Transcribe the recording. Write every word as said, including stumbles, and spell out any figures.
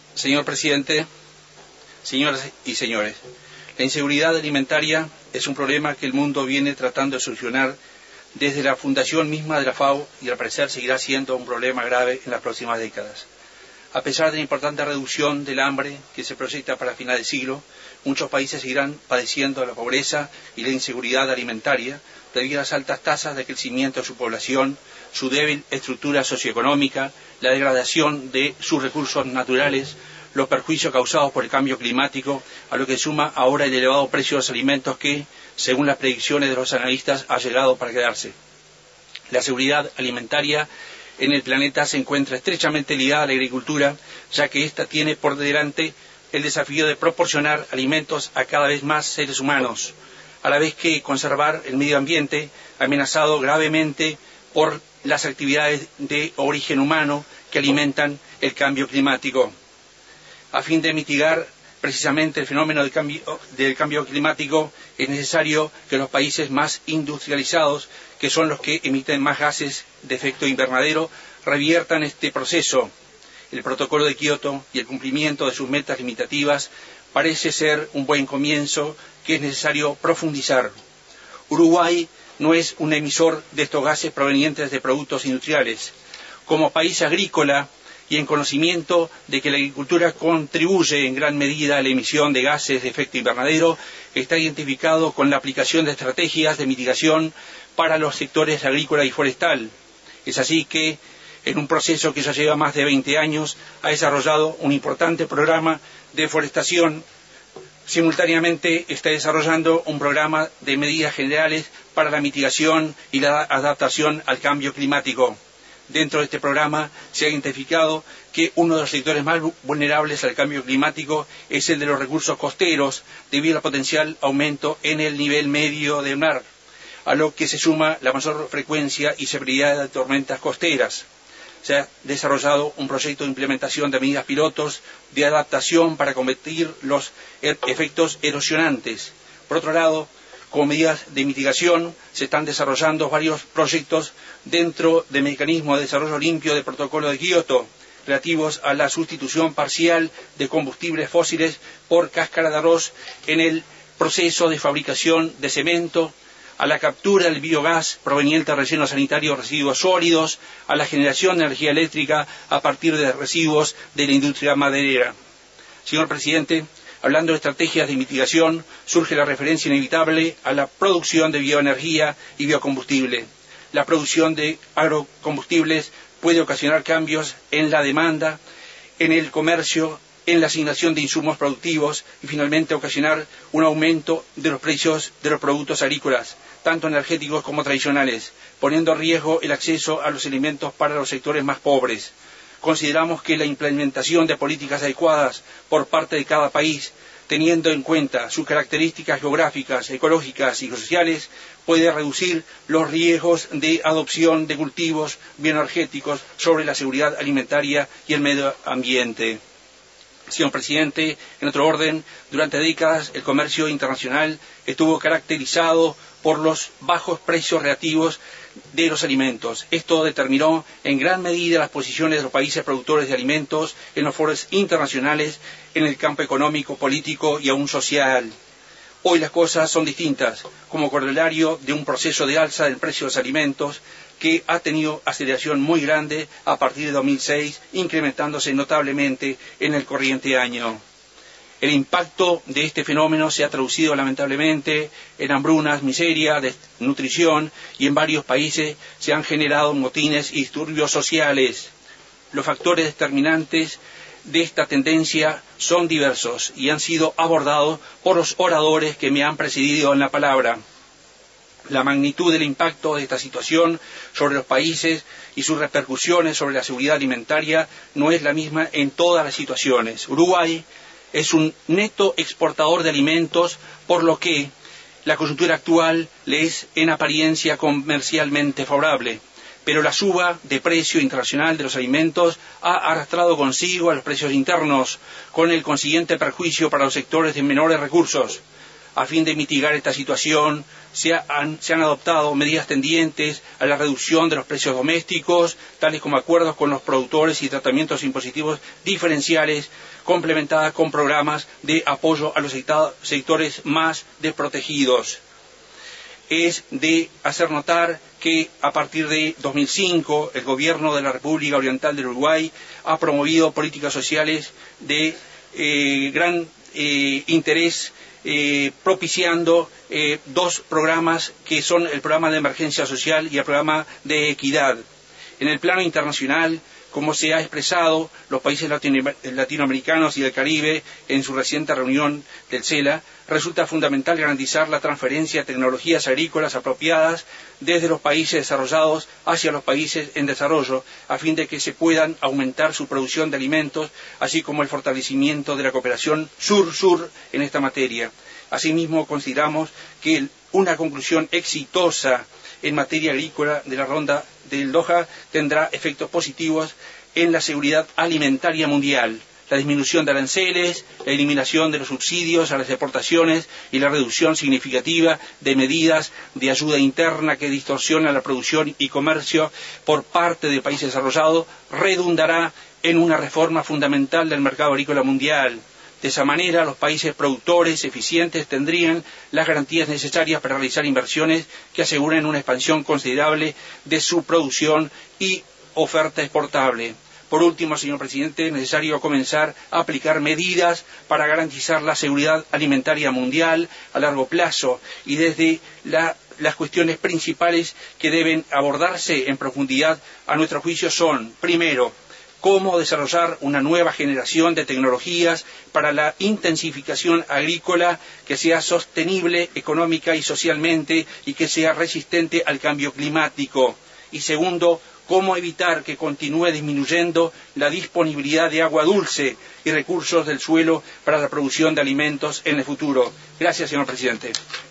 Señor presidente, señoras y señores, la inseguridad alimentaria es un problema que el mundo viene tratando de solucionar desde la fundación misma de la FAO y al parecer seguirá siendo un problema grave en las próximas décadas. A pesar de la importante reducción del hambre que se proyecta para final de siglo, muchos países seguirán padeciendo la pobreza y la inseguridad alimentaria debido a las altas tasas de crecimiento de su población, su débil estructura socioeconómica, la degradación de sus recursos naturales, los perjuicios causados por el cambio climático, a lo que suma ahora el elevado precio de los alimentos que, según las predicciones de los analistas, ha llegado para quedarse. La seguridad alimentaria en el planeta se encuentra estrechamente ligada a la agricultura, ya que ésta tiene por delante el desafío de proporcionar alimentos a cada vez más seres humanos, a la vez que conservar el medio ambiente amenazado gravemente por las actividades de origen humano que alimentan el cambio climático. A fin de mitigar precisamente el fenómeno del cambio, del cambio climático, es necesario que los países más industrializados, que son los que emiten más gases de efecto invernadero, reviertan este proceso. El protocolo de Kioto y el cumplimiento de sus metas limitativas parece ser un buen comienzo que es necesario profundizar. Uruguay no es un emisor de estos gases provenientes de productos industriales. Como país agrícola y en conocimiento de que la agricultura contribuye en gran medida a la emisión de gases de efecto invernadero, está identificado con la aplicación de estrategias de mitigación para los sectores agrícola y forestal. Es así que, en un proceso que ya lleva más de veinte años, ha desarrollado un importante programa de deforestación. Simultáneamente está desarrollando un programa de medidas generales para la mitigación y la adaptación al cambio climático. Dentro de este programa se ha identificado que uno de los sectores más vulnerables al cambio climático es el de los recursos costeros, debido al potencial aumento en el nivel medio del mar, a lo que se suma la mayor frecuencia y severidad de tormentas costeras. Se ha desarrollado un proyecto de implementación de medidas pilotos de adaptación para combatir los efectos erosionantes. Por otro lado, como medidas de mitigación, se están desarrollando varios proyectos dentro del mecanismo de desarrollo limpio del protocolo de Kioto, relativos a la sustitución parcial de combustibles fósiles por cáscara de arroz en el proceso de fabricación de cemento, a la captura del biogás proveniente de rellenos sanitarios de residuos sólidos, a la generación de energía eléctrica a partir de residuos de la industria maderera. Señor presidente, hablando de estrategias de mitigación, surge la referencia inevitable a la producción de bioenergía y biocombustible. La producción de agrocombustibles puede ocasionar cambios en la demanda, en el comercio, en la asignación de insumos productivos y finalmente ocasionar un aumento de los precios de los productos agrícolas, tanto energéticos como tradicionales, poniendo en riesgo el acceso a los alimentos para los sectores más pobres. Consideramos que la implementación de políticas adecuadas por parte de cada país, teniendo en cuenta sus características geográficas, ecológicas y sociales, puede reducir los riesgos de adopción de cultivos bioenergéticos sobre la seguridad alimentaria y el medio ambiente. Señor presidente, en otro orden, durante décadas el comercio internacional estuvo caracterizado por los bajos precios relativos de los alimentos. Esto determinó en gran medida las posiciones de los países productores de alimentos en los foros internacionales, en el campo económico, político y aún social. Hoy las cosas son distintas, como corolario de un proceso de alza del precio de los alimentos que ha tenido aceleración muy grande a partir de dos mil seis, incrementándose notablemente en el corriente año. El impacto de este fenómeno se ha traducido lamentablemente en hambrunas, miseria, desnutrición y en varios países se han generado motines y disturbios sociales. Los factores determinantes de esta tendencia son diversos y han sido abordados por los oradores que me han precedido en la palabra. La magnitud del impacto de esta situación sobre los países y sus repercusiones sobre la seguridad alimentaria no es la misma en todas las situaciones. Uruguay es un neto exportador de alimentos, por lo que la coyuntura actual le es en apariencia comercialmente favorable, pero la suba de precio internacional de los alimentos ha arrastrado consigo a los precios internos, con el consiguiente perjuicio para los sectores de menores recursos. A fin de mitigar esta situación, se han, se han adoptado medidas tendientes a la reducción de los precios domésticos, tales como acuerdos con los productores y tratamientos impositivos diferenciales, complementadas con programas de apoyo a los sectores más desprotegidos. Es de hacer notar que a partir de dos mil cinco el Gobierno de la República Oriental del Uruguay ha promovido políticas sociales de eh, gran eh, interés, eh, propiciando eh, dos programas que son el programa de emergencia social y el programa de equidad. En el plano internacional, como se ha expresado, los países latino latinoamericanos y del Caribe en su reciente reunión del CELA, resulta fundamental garantizar la transferencia de tecnologías agrícolas apropiadas desde los países desarrollados hacia los países en desarrollo, a fin de que se puedan aumentar su producción de alimentos, así como el fortalecimiento de la cooperación sur-sur en esta materia. Asimismo, consideramos que una conclusión exitosa en materia agrícola de la ronda del Doha tendrá efectos positivos en la seguridad alimentaria mundial, la disminución de aranceles, la eliminación de los subsidios a las exportaciones y la reducción significativa de medidas de ayuda interna que distorsionan la producción y comercio por parte de países desarrollados, redundará en una reforma fundamental del mercado agrícola mundial. De esa manera, los países productores eficientes tendrían las garantías necesarias para realizar inversiones que aseguren una expansión considerable de su producción y oferta exportable. Por último, señor presidente, es necesario comenzar a aplicar medidas para garantizar la seguridad alimentaria mundial a largo plazo y desde la, las cuestiones principales que deben abordarse en profundidad, a nuestro juicio, son, primero, cómo desarrollar una nueva generación de tecnologías para la intensificación agrícola que sea sostenible económica y socialmente y que sea resistente al cambio climático. Y segundo, cómo evitar que continúe disminuyendo la disponibilidad de agua dulce y recursos del suelo para la producción de alimentos en el futuro. Gracias, señor presidente.